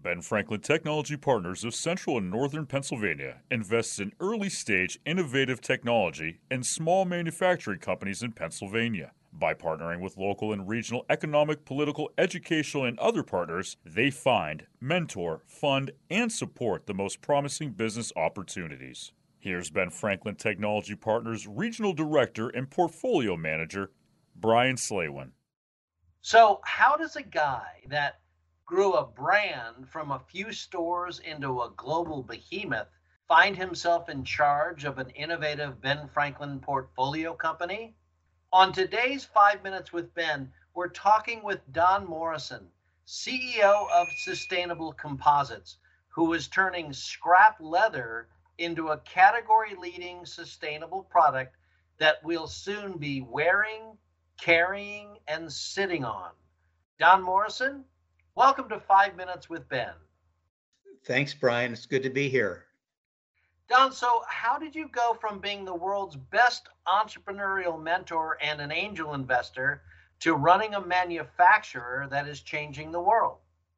Ben Franklin Technology Partners of Central and Northern Pennsylvania invests in early stage innovative technology and small manufacturing companies in Pennsylvania. By partnering with local and regional economic, political, educational, and other partners, they find, mentor, fund, and support the most promising business opportunities. Here's Ben Franklin Technology Partners Regional Director and Portfolio Manager, Brian Slaywin. So, how does a guy that grew a brand from a few stores into a global behemoth find himself in charge of an innovative Ben Franklin portfolio company? On today's 5 Minutes with Ben, we're talking with Don Morrison, CEO of Sustainable Composites, who is turning scrap leather into a category leading sustainable product that we'll soon be wearing, carrying, and sitting on. Don Morrison, welcome to 5 Minutes with Ben. Thanks, Brian. It's good to be here. Don, so how did you go from being the world's best entrepreneurial mentor and an angel investor to running a manufacturer that is changing the world?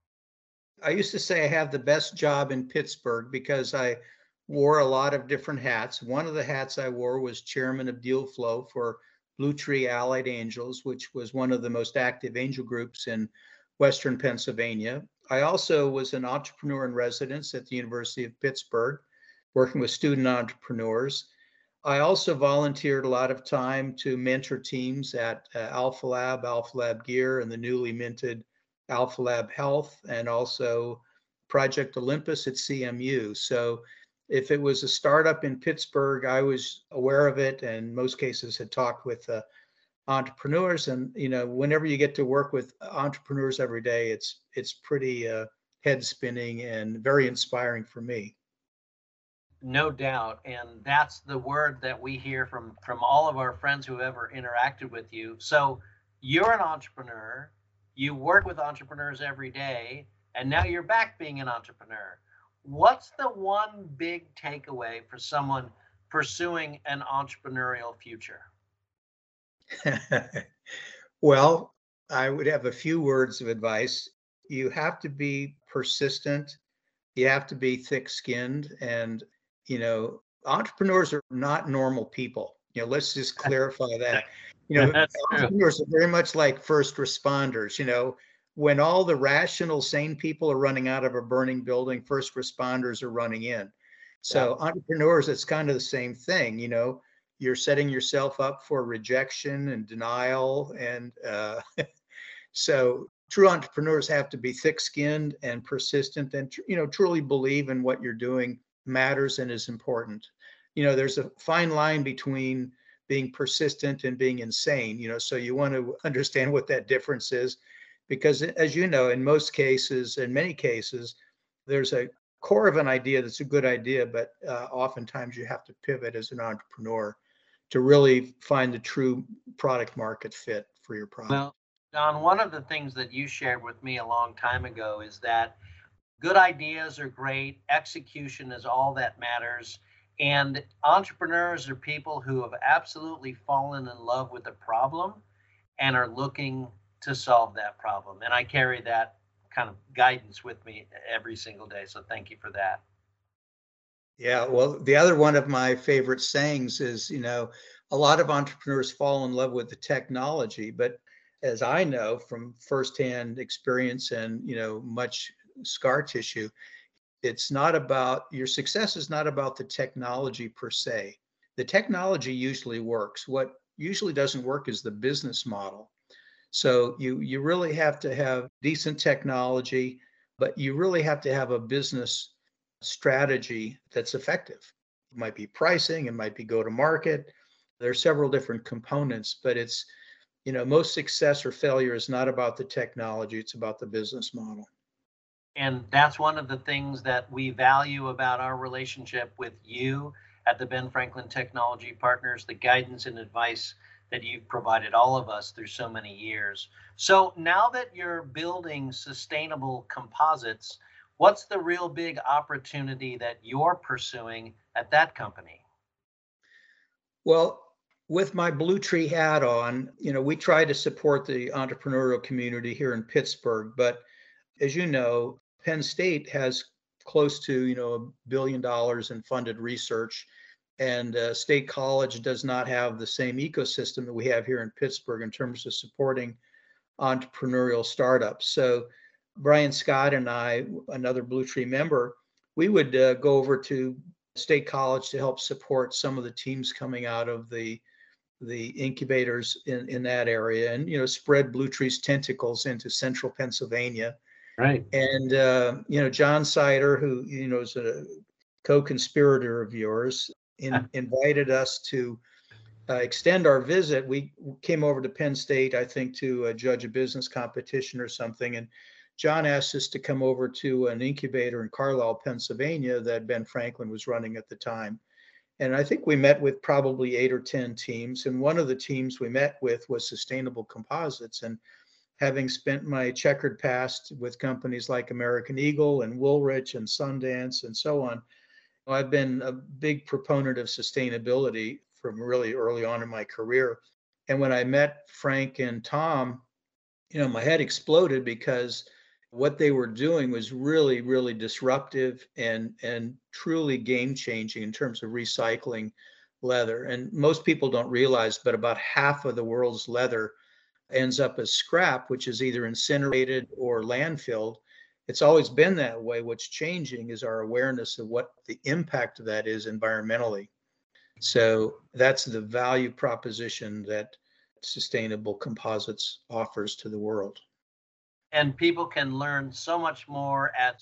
I used to say I have the best job in Pittsburgh because I wore a lot of different hats. One of the hats I wore was chairman of Deal Flow for Blue Tree Allied Angels, which was one of the most active angel groups in Western Pennsylvania. I also was an entrepreneur in residence at the University of Pittsburgh, working with student entrepreneurs. I also volunteered a lot of time to mentor teams at Alpha Lab Gear, and the newly minted Alpha Lab Health, and also Project Olympus at CMU. So if it was a startup in Pittsburgh, I was aware of it, and in most cases had talked with entrepreneurs. And whenever you get to work with entrepreneurs every day, it's pretty head spinning and very inspiring for me. No doubt, and that's the word that we hear from all of our friends who ever interacted with you. So you're an entrepreneur, you work with entrepreneurs every day, and now you're back being an entrepreneur. What's the one big takeaway for someone pursuing an entrepreneurial future? Well, I would have a few words of advice. You have to be persistent. You have to be thick-skinned, and entrepreneurs are not normal people. Let's just clarify that. Entrepreneurs are very much like first responders. When all the rational, sane people are running out of a burning building, first responders are running in. So entrepreneurs, it's kind of the same thing. You're setting yourself up for rejection and denial. And so true entrepreneurs have to be thick-skinned and persistent and, truly believe in what you're doing matters and is important. There's a fine line between being persistent and being insane, so you want to understand what that difference is. Because as you know, in many cases, there's a core of an idea that's a good idea, but oftentimes you have to pivot as an entrepreneur to really find the true product market fit for your product. Well, Don, one of the things that you shared with me a long time ago is that good ideas are great, execution is all that matters. And entrepreneurs are people who have absolutely fallen in love with a problem and are looking to solve that problem. And I carry that kind of guidance with me every single day. So thank you for that. Yeah, well, the other one of my favorite sayings is, a lot of entrepreneurs fall in love with the technology, but as I know from firsthand experience and, much scar tissue, your success is not about the technology per se. The technology usually works. What usually doesn't work is the business model. So you really have to have decent technology, but you really have to have a business strategy that's effective. It might be pricing, it might be go to market. There are several different components, but it's, most success or failure is not about the technology, it's about the business model. And that's one of the things that we value about our relationship with you at the Ben Franklin Technology Partners, the guidance and advice that you've provided all of us through so many years. So now that you're building sustainable composites, what's the real big opportunity that you're pursuing at that company? Well, with my Blue Tree hat on, we try to support the entrepreneurial community here in Pittsburgh. But as you know, Penn State has close to, $1 billion in funded research. And State College does not have the same ecosystem that we have here in Pittsburgh in terms of supporting entrepreneurial startups. So Brian Scott and I, another Blue Tree member, we would go over to State College to help support some of the teams coming out of the incubators in that area, and spread Blue Tree's tentacles into central Pennsylvania. Right. And John Sider, who is a co-conspirator of yours, invited us to extend our visit. We came over to Penn State, I think, to judge a business competition or something, and John asked us to come over to an incubator in Carlisle, Pennsylvania, that Ben Franklin was running at the time. And I think we met with probably 8 or 10 teams. And one of the teams we met with was Sustainable Composites. And having spent my checkered past with companies like American Eagle and Woolrich and Sundance and so on, I've been a big proponent of sustainability from really early on in my career. And when I met Frank and Tom, my head exploded, because what they were doing was really, really disruptive and truly game changing in terms of recycling leather. And most people don't realize, but about half of the world's leather ends up as scrap, which is either incinerated or landfilled. It's always been that way. What's changing is our awareness of what the impact of that is environmentally. So that's the value proposition that Sustainable Composites offers to the world. And people can learn so much more at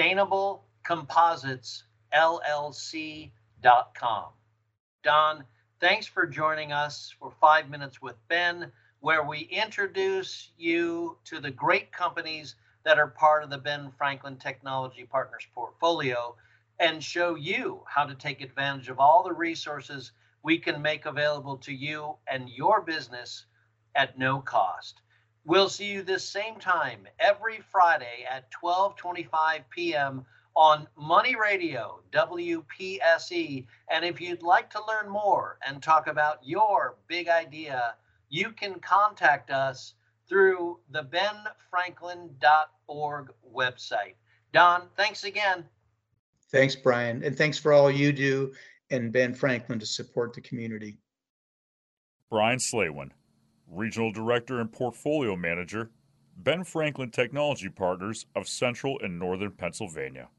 sustainablecompositesllc.com. Don, thanks for joining us for 5 Minutes with Ben, where we introduce you to the great companies that are part of the Ben Franklin Technology Partners portfolio, and show you how to take advantage of all the resources we can make available to you and your business at no cost. We'll see you this same time every Friday at 12:25 p.m. on Money Radio, WPSE. And if you'd like to learn more and talk about your big idea, you can contact us through the benfranklin.org website. Don, thanks again. Thanks, Brian. And thanks for all you do and Ben Franklin to support the community. Brian Slaywin, Regional Director and Portfolio Manager, Ben Franklin Technology Partners of Central and Northern Pennsylvania.